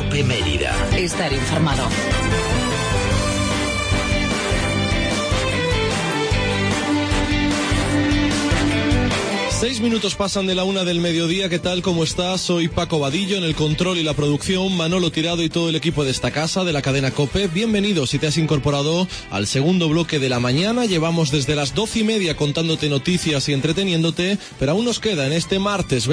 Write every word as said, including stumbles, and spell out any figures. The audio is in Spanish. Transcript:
COPE Mérida. Estar informado. Seis minutos pasan de la una del mediodía. ¿Qué tal? ¿Cómo estás? Soy Paco Vadillo, en el control y la producción, Manolo Tirado y todo el equipo de esta casa, de la cadena COPE. Bienvenidos si te has incorporado al segundo bloque de la mañana. Llevamos desde las doce y media contándote noticias y entreteniéndote, pero aún nos queda en este martes